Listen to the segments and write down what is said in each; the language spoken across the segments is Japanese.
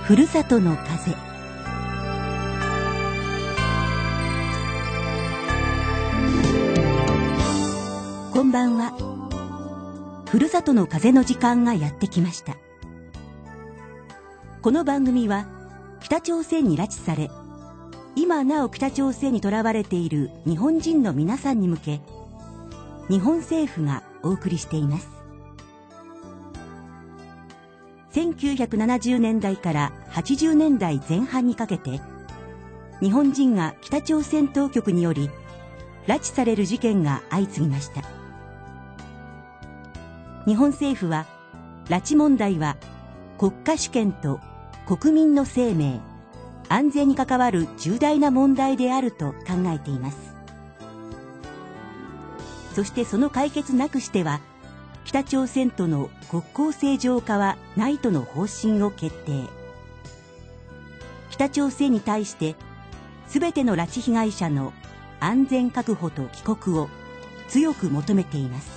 ふるさとの風。こんばんは。ふるさとの風の時間がやってきました。この番組は北朝鮮に拉致され、今なお北朝鮮にとらわれている日本人の皆さんに向け、日本政府がお送りしています。1970年代から80年代前半にかけて、日本人が北朝鮮当局により拉致される事件が相次ぎました。日本政府は、拉致問題は国家主権と国民の生命、安全に関わる重大な問題であると考えています。そしてその解決なくしては、北朝鮮との国交正常化はないとの方針を決定。北朝鮮に対して、すべての拉致被害者の安全確保と帰国を強く求めています。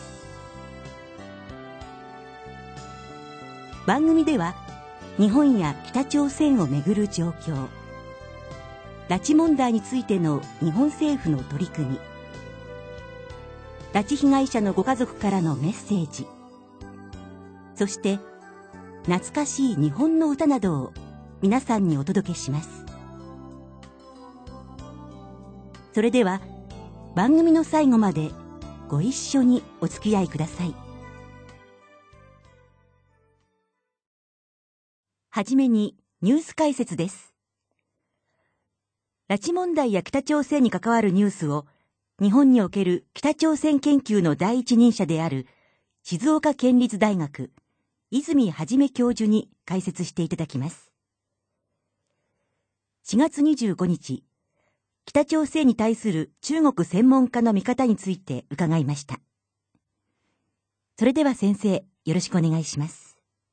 番組では、日本や北朝鮮をめぐる状況、拉致問題についての日本政府の取り組み、拉致被害者のご家族からのメッセージ、そして懐かしい日本の歌などを皆さんにお届けします。それでは番組の最後までご一緒にお付き合いください。はじめにニュース解説です。拉致問題や北朝鮮に関わるニュースを日本における北朝鮮研究の第一人者である静岡県立大学泉元教授に解説していただきます。4月25日、北朝鮮に対する中国専門家の見方について伺いました。それでは先生、よろしくお願いします。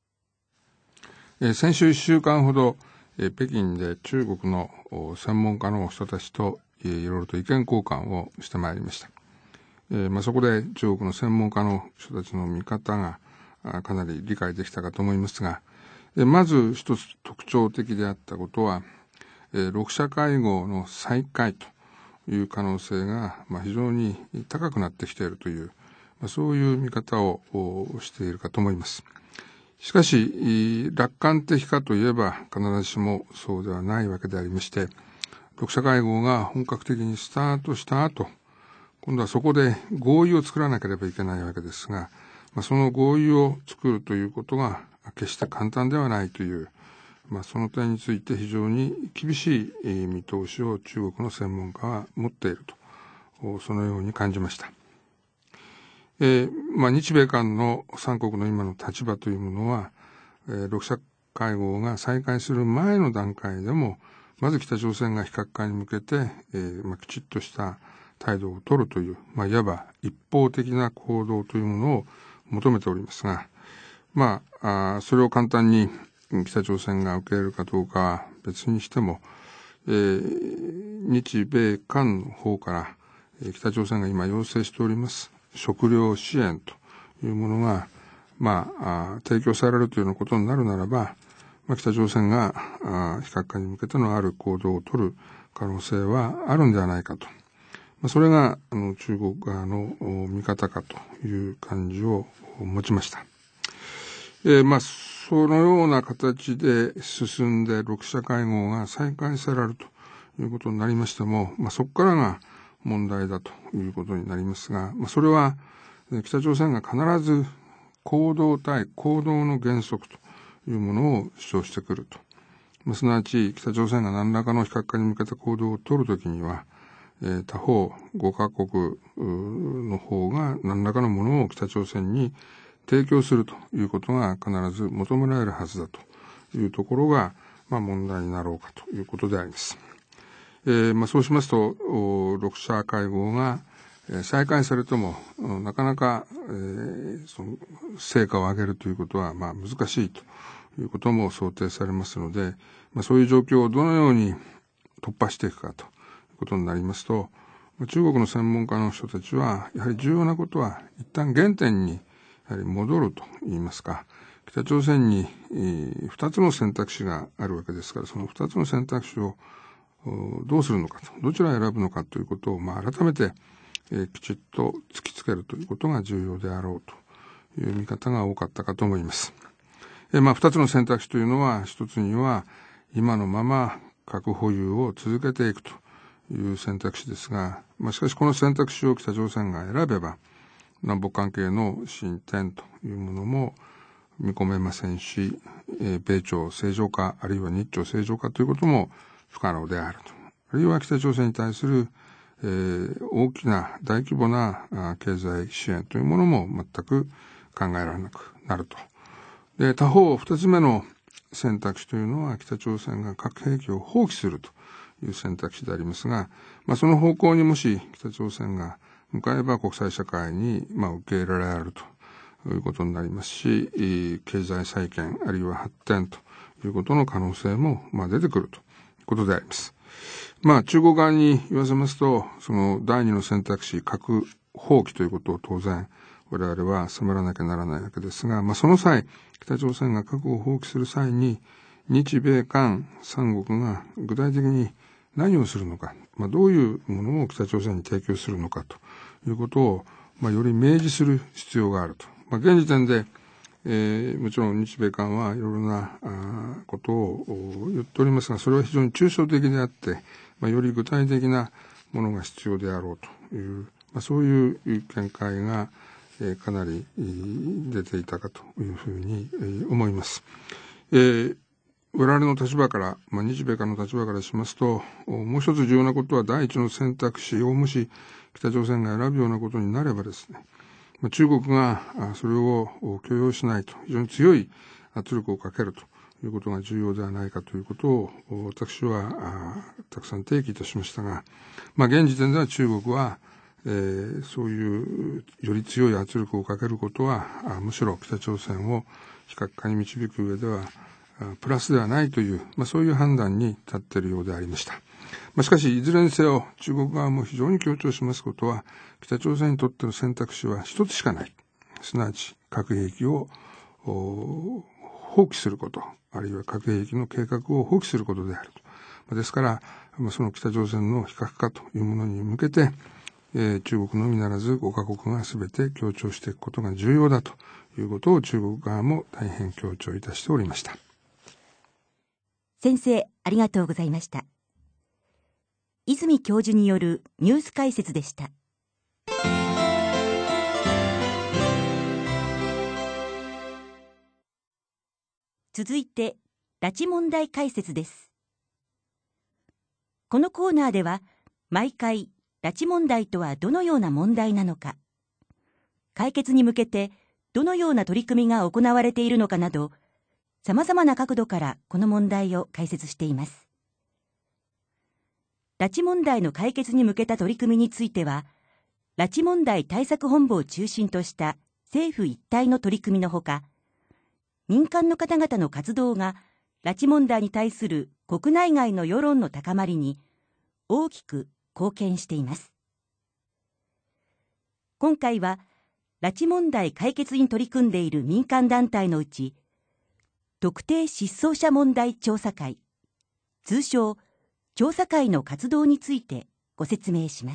先週1週間ほど、北京で中国の専門家の人たちといろいろと意見交換をしてまいりました。そこで中国の専門家の人たちの見方がかなり理解できたかと思いますが、まず一つ特徴的であったことは、6者会合の再開という可能性が非常に高くなってきているという、そういう見方をしているかと思います。しかし、楽観的かといえば必ずしもそうではないわけでありまして、6者会合が本格的にスタートした後、今度はそこで合意を作らなければいけないわけですが、その合意を作るということが決して簡単ではないという、その点について非常に厳しい見通しを中国の専門家は持っていると、そのように感じました。日米韓の3国の今の立場というものは、6者会合が再開する前の段階でも、まず北朝鮮が非核化に向けて、きちっとした態度を取るという、いわば一方的な行動というものを求めておりますが、それを簡単に北朝鮮が受け入れるかどうかは別にしても、日米韓の方から、北朝鮮が今要請しております食料支援というものが、提供されるというようなことになるならば、北朝鮮が非核化に向けてのある行動を取る可能性はあるんではないかと。それが中国側の見方かという感じを持ちました。そのような形で進んで6者会合が再開されるということになりましても、そこからが問題だということになりますが、それは北朝鮮が必ず行動対行動の原則というものを主張してくると。すなわち北朝鮮が何らかの非核化に向けた行動を取るときには、他方5カ国の方が何らかのものを北朝鮮に提供するということが必ず求められるはずだというところが、問題になろうかということであります。そうしますと、6者会合が再開されても、なかなか、その成果を上げるということは、難しいということも想定されますので、そういう状況をどのように突破していくかということになりますと、中国の専門家の人たちは、やはり重要なことは、一旦原点にやはり戻るといいますか、 北朝鮮に2つの選択肢があるわけですから、その2つの選択肢をどうするのかと、どちらを選ぶのかということを、改めてきちっと突きつけるということが重要であろうという見方が多かったかと思います。2つの選択肢というのは、一つには今のまま核保有を続けていくという選択肢ですが、しかしこの選択肢を北朝鮮が選べば、南北関係の進展というものも見込めませんし、米朝正常化、あるいは日朝正常化ということも不可能であると。あるいは北朝鮮に対する、大きな大規模な経済支援というものも全く考えられなくなると。で、他方、二つ目の選択肢というのは、北朝鮮が核兵器を放棄するという選択肢でありますが、その方向にもし北朝鮮が向かえば国際社会に受け入れられるということになりますし、経済再建あるいは発展ということの可能性も出てくるということであります。中国側に言わせますと、その第二の選択肢、核放棄ということを当然我々は迫らなきゃならないわけですが、その際、北朝鮮が核を放棄する際に、日米韓三国が具体的に何をするのか、どういうものを北朝鮮に提供するのかということを、より明示する必要があると。現時点で、もちろん日米韓はいろいろなことを言っておりますが、それは非常に抽象的であって、より具体的なものが必要であろうという、そういう見解がかなり出ていたかというふうに思います。我々の立場から、日米韓の立場からしますと、もう一つ重要なことは第一の選択肢をもし北朝鮮が選ぶようなことになればですね、中国がそれを許容しないと、非常に強い圧力をかけるということが重要ではないかということを私はたくさん提起いたしましたが、現時点では中国はそういうより強い圧力をかけることはむしろ北朝鮮を非核化に導く上ではプラスではないという、そういう判断に立っているようでありました。しかしいずれにせよ中国側も非常に強調しますことは、北朝鮮にとっての選択肢は一つしかない。すなわち核兵器を放棄すること、あるいは核兵器の計画を放棄することであると。ですから、その北朝鮮の非核化というものに向けて、中国のみならず5カ国が全て強調していくことが重要だということを中国側も大変強調いたしておりました。 先生、ありがとうございました。泉教授によるニュース解説でした。続いて、拉致問題解説です。このコーナーでは、毎回、拉致問題とはどのような問題なのか、解決に向けてどのような取り組みが行われているのかなど、様々な角度からこの問題を解説しています。拉致問題の解決に向けた取り組みについては、拉致問題対策本部を中心とした政府一体の取り組みのほか、民間の方々の活動が拉致問題に対する国内外の世論の高まりに大きく貢献しています。今回は、拉致問題解決に取り組んでいる民間団体のうち、特定失踪者問題調査会、通称調査会の活動についてご説明します。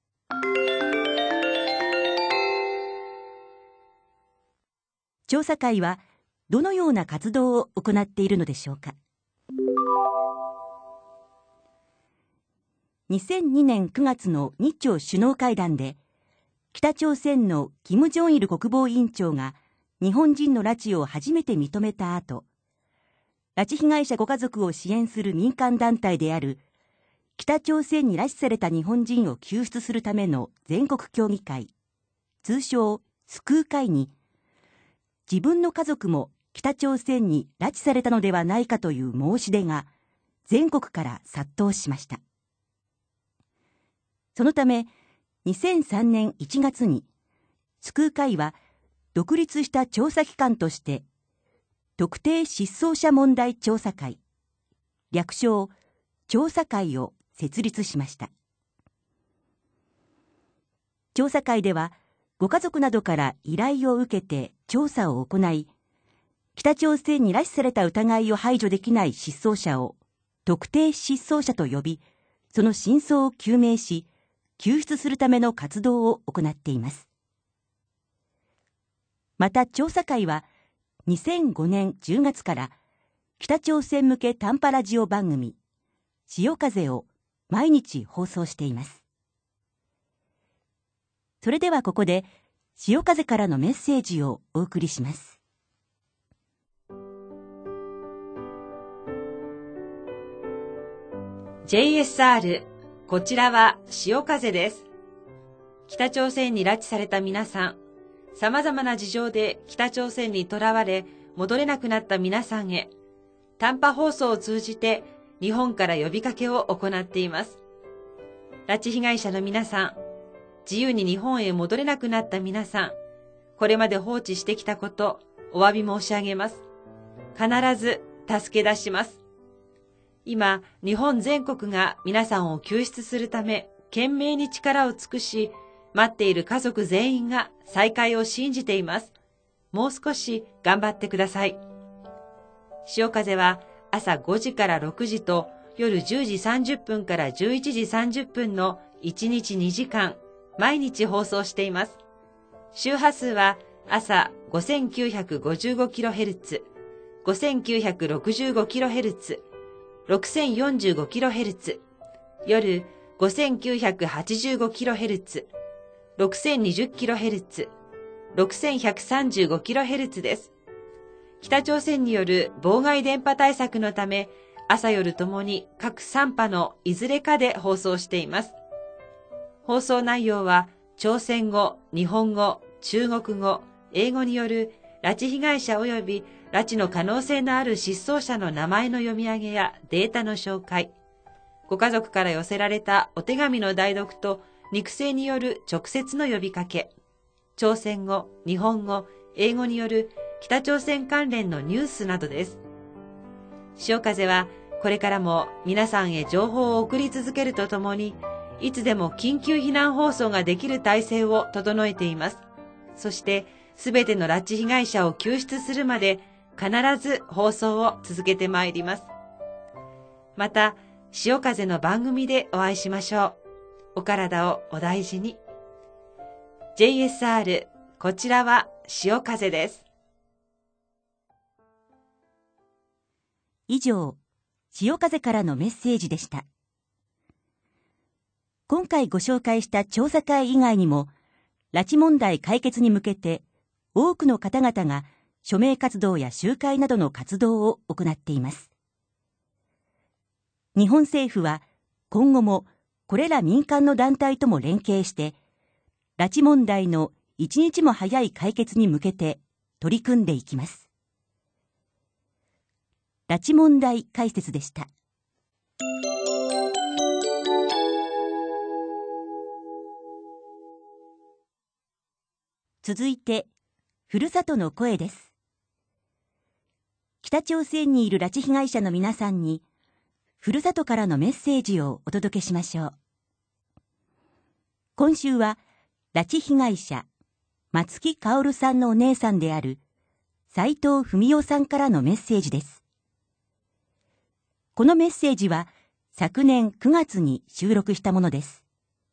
調査会はどのような活動を行っているのでしょうか。2002年9月の日朝首脳会談で、北朝鮮の金正日国防委員長が日本人の拉致を初めて認めた後、拉致被害者ご家族を支援する民間団体である北朝鮮に拉致された日本人を救出するための全国協議会、通称救う会に、自分の家族も北朝鮮に拉致されたのではないかという申し出が全国から殺到しました。そのため、2003年1月に救う会は独立した調査機関として特定失踪者問題調査会、略称調査会を設立しました。調査会ではご家族などから依頼を受けて調査を行い、 北朝鮮に拉致された疑いを排除できない失踪者を特定失踪者と呼び、その真相を究明し、救出するための活動を行っています。また調査会は2005年10月から北朝鮮向け短波ラジオ番組潮風を毎日放送しています。それではここで潮風からのメッセージをお送りします。 JSR、こちらは潮風です。北朝鮮に拉致された皆さん、様々な事情で北朝鮮に囚われ戻れなくなった皆さんへ、短波放送を通じて日本から呼びかけを行っています。拉致被害者の皆さん、自由に日本へ戻れなくなった皆さん、これまで放置してきたこと、お詫び申し上げます。必ず助け出します。今、日本全国が皆さんを救出するため、懸命に力を尽くし、待っている家族全員が再会を信じています。もう少し頑張ってください。潮風は朝5時から6時と夜10時30分から11時30分の1日2時間、毎日放送しています。周波数は朝 5955kHz、5965kHz、6045kHz、夜 5985kHz、6020kHz、6135kHz です。北朝鮮による妨害電波対策のため、朝夜ともに各3波のいずれかで放送しています。放送内容は、朝鮮語、日本語、中国語、英語による拉致被害者及び拉致の可能性のある失踪者の名前の読み上げやデータの紹介、ご家族から寄せられたお手紙の代読と肉声による直接の呼びかけ、朝鮮語、日本語、英語による北朝鮮関連のニュースなどです。潮風はこれからも皆さんへ情報を送り続けるとともに、いつでも緊急避難放送ができる体制を整えています。そして、すべての拉致被害者を救出するまで必ず放送を続けてまいります。また、潮風の番組でお会いしましょう。お体をお大事に。JSR、こちらは潮風です。 以上、潮風からのメッセージでした。今回ご紹介した調査会以外にも、拉致問題解決に向けて多くの方々が署名活動や集会などの活動を行っています。日本政府は今後もこれら民間の団体とも連携して、拉致問題の一日も早い解決に向けて取り組んでいきます。拉致問題解説でした。続いて、ふるさとの声です。北朝鮮にいる拉致被害者の皆さんに、ふるさとからのメッセージをお届けしましょう。今週は、拉致被害者、松木薫さんのお姉さんである、斉藤文夫さんからのメッセージです。このメッセージは、昨年9月に収録したものです。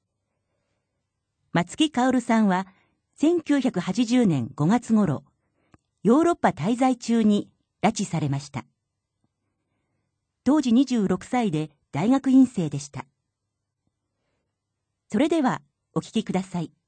松木薫さんは、1980年5月頃、ヨーロッパ滞在中に拉致されました。当時26歳で大学院生でした。それではお聞きください。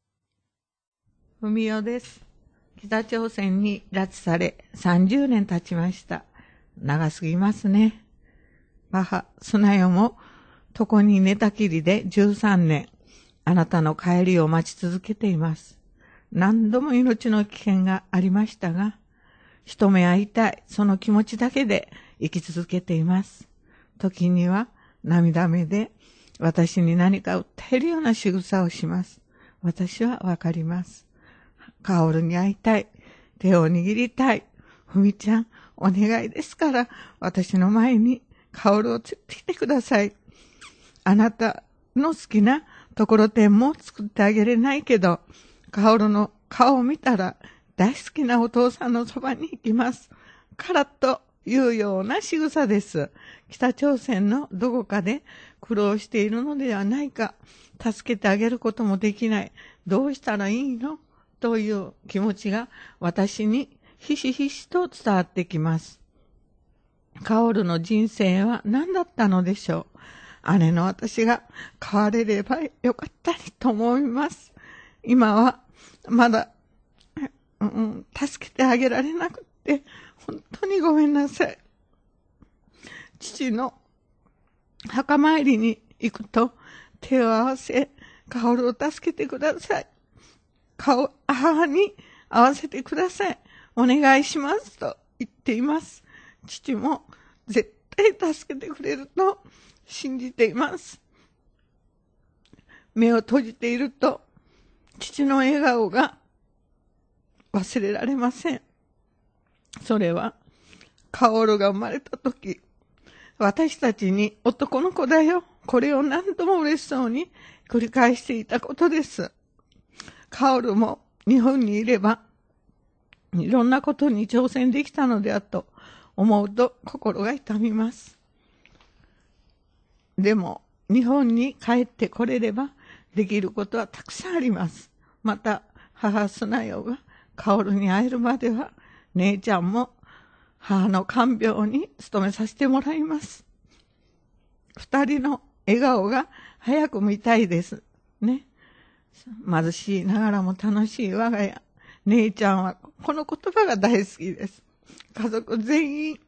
文代です。北朝鮮に拉致され30年経ちました。長すぎますね。母、砂代も床に寝たきりで13年、あなたの帰りを待ち続けています。何度も命の危険がありましたが、一目会いたい、その気持ちだけで生き続けています。時には涙目で私に何か訴えるような仕草をします。私はわかります。薫に会いたい、手を握りたい。ふみちゃん、お願いですから、私の前に薫を連れてきてください。あなたの好きなところてんも作ってあげれないけど、薫の顔を見たら大好きなお父さんのそばに行きます。からというような仕草です。北朝鮮のどこかで苦労しているのではないか、助けてあげることもできない、どうしたらいいのという気持ちが私にひしひしと伝わってきます。カオルの人生は何だったのでしょう。姉の私が変われればよかったりと思います。今はまだ、助けてあげられなくて本当にごめんなさい。父の墓参りに行くと手を合わせ、カオルを助けてください。母に会わせてください。お願いしますと言っています。父も絶対助けてくれると信じています。目を閉じていると父の笑顔が忘れられません。それはカオルが生まれた時、私たちに男の子だよ、これを何度も嬉しそうに繰り返していたことです。カオルも日本にいればいろんなことに挑戦できたのではと思うと心が痛みます。でも日本に帰ってこれればできることはたくさんあります。また母スナヨがカオルに会えるまでは姉ちゃんも母の看病に努めさせてもらいます。二人の笑顔が早く見たいですね。貧しいながらも楽しい我が家。姉ちゃんはこの言葉が大好きです。家族全員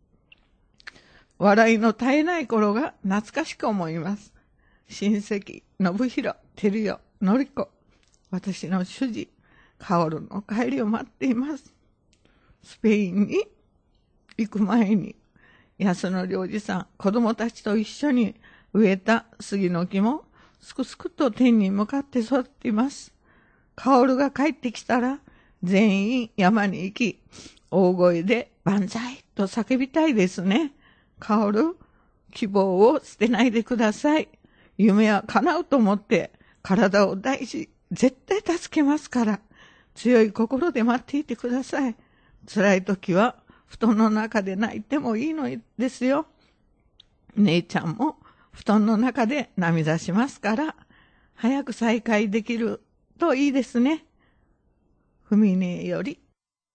笑いの絶えない頃が懐かしく思います。親戚、信弘、照代、典子、私の主人、カオルの帰りを待っています。スペインに行く前に、安野良治さん、子供たちと一緒に植えた杉の木もすくすくと天に向かって育っています。カオルが帰ってきたら、全員山に行き、大声で万歳と叫びたいですね。カオル、希望を捨てないでください。夢は叶うと思って体を大事、絶対助けますから、強い心で待っていてください。辛い時は布団の中で泣いてもいいのですよ。姉ちゃんも布団の中で涙しますから、早く再会できるといいですね。ふみねより。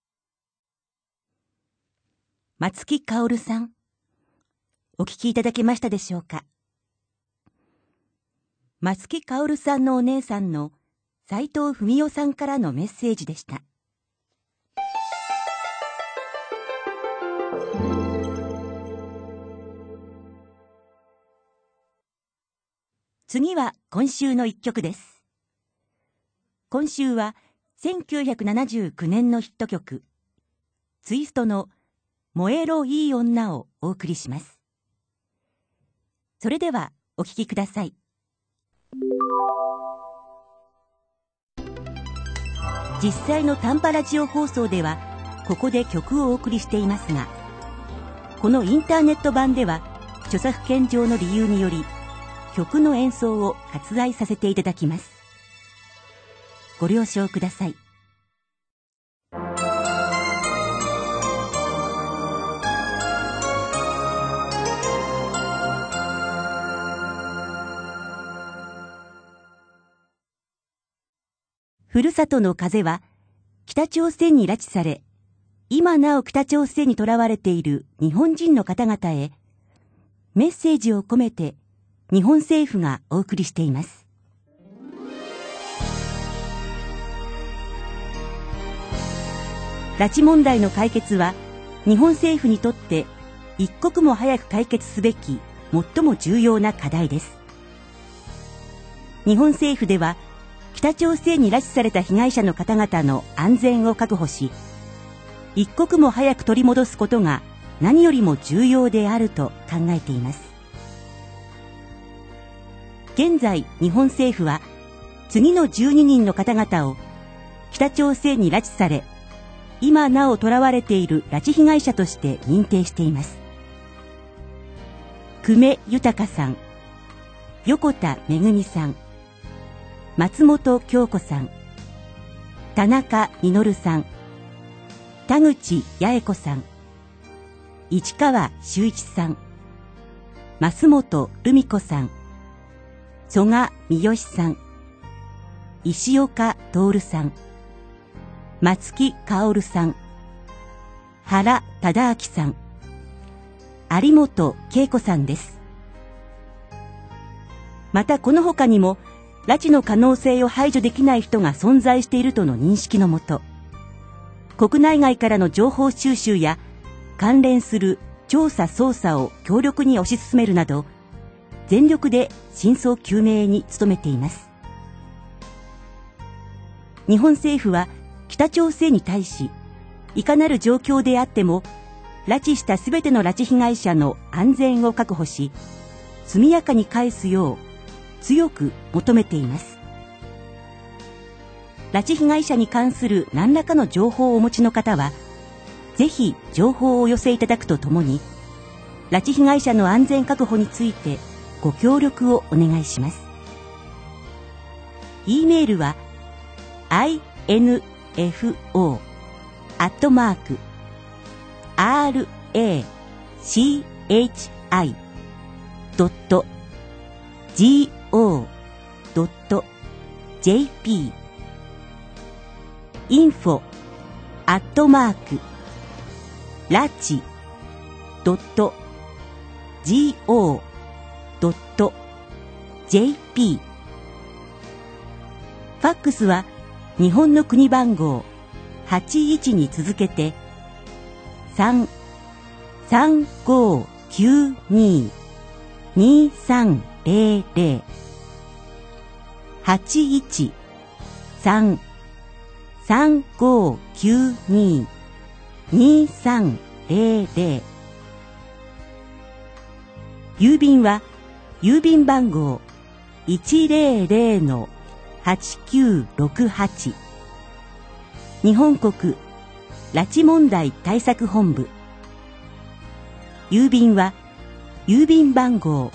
松木薫さん、お聞きいただけましたでしょうか。松木薫さんのお姉さんの斉藤文代さんからのメッセージでした。次は今週の一曲です。今週は1979年のヒット曲、ツイストの燃えろいい女をお送りします。それではお聴きください。実際の短波ラジオ放送ではここで曲をお送りしていますが、このインターネット版では著作権上の理由により曲の演奏を割愛させていただきます。ご了承ください。ふるさとの風は北朝鮮に拉致され、今なお北朝鮮に囚われている日本人の方々へメッセージを込めて日本政府がお送りしています。拉致問題の解決は日本政府にとって一刻も早く解決すべき最も重要な課題です。日本政府では北朝鮮に拉致された被害者の方々の安全を確保し、一刻も早く取り戻すことが何よりも重要であると考えています。現在、日本政府は次の12人の方々を北朝鮮に拉致され、今なお囚われている拉致被害者として認定しています。久米豊さん、横田めぐみさん、松本京子さん、田中実さん、 田口八重子さん、市川修一さん、増本留美子さん、曽我三好さん、石岡徹さん、松木薫さん、原忠明さん、有本恵子さんです。またこの他にも、拉致の可能性を排除できない人が存在しているとの認識のもと、国内外からの情報収集や関連する調査捜査を強力に推し進めるなど、全力で真相究明に努めています。日本政府は北朝鮮に対し、いかなる状況であっても、拉致したすべての拉致被害者の安全を確保し、速やかに返すよう強く求めています。拉致被害者に関する何らかの情報をお持ちの方は、ぜひ情報をお寄せいただくとともに、拉致被害者の安全確保についてご協力をお願いします。e メールは info@rachi.go.jp info@rachi.go.jp ファックスは日本の国番号81に続けて 3-3592-2300 81-3592-2300 郵便は郵便番号 100-8968 日本国拉致問題対策本部。郵便は郵便番号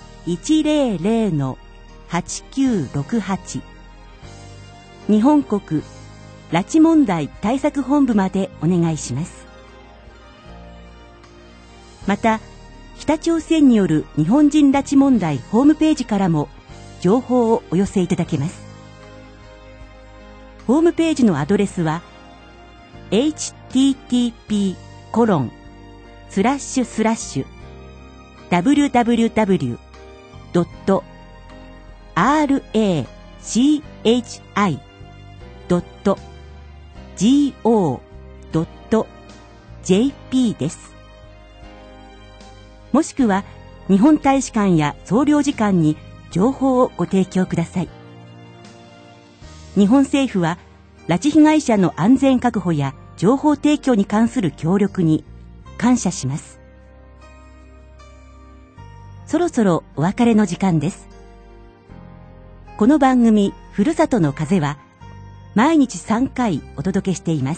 100-8968 日本国拉致問題対策本部までお願いします。また、北朝鮮による日本人拉致問題ホームページからも情報をお寄せいただけます。ホームページのアドレスは www.rachi.go.jp です。もしくは日本大使館や総領事館に情報をご提供ください。日本政府は拉致被害者の安全確保や情報提供に関する協力に感謝します。そろそろお別れの時間です。この番組ふるさとの風は毎日3回お届けしています。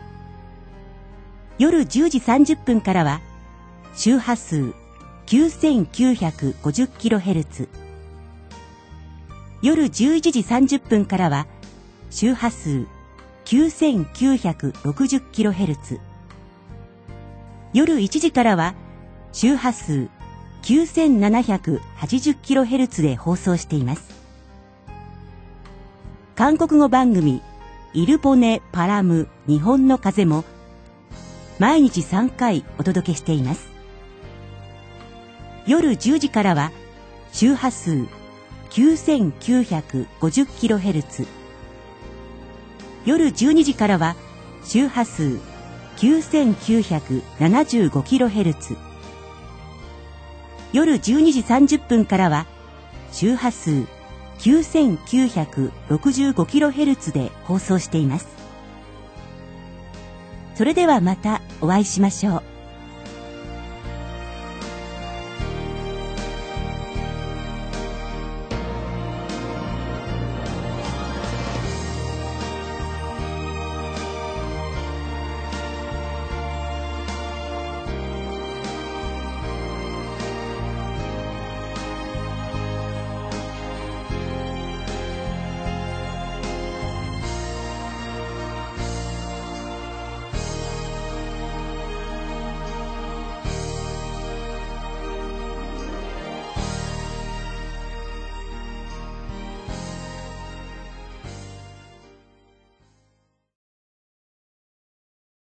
夜10時30分からは周波数 9950kHz、夜11時30分からは周波数 9960kHz、夜1時からは周波数 9780kHz で放送しています。韓国語番組イルボネ・パラム日本の風も毎日3回お届けしています。夜10時からは周波数 9950kHz、夜12時からは周波数 9975kHz、夜12時30分からは周波数 9965kHz で放送しています。それではまたお会いしましょう。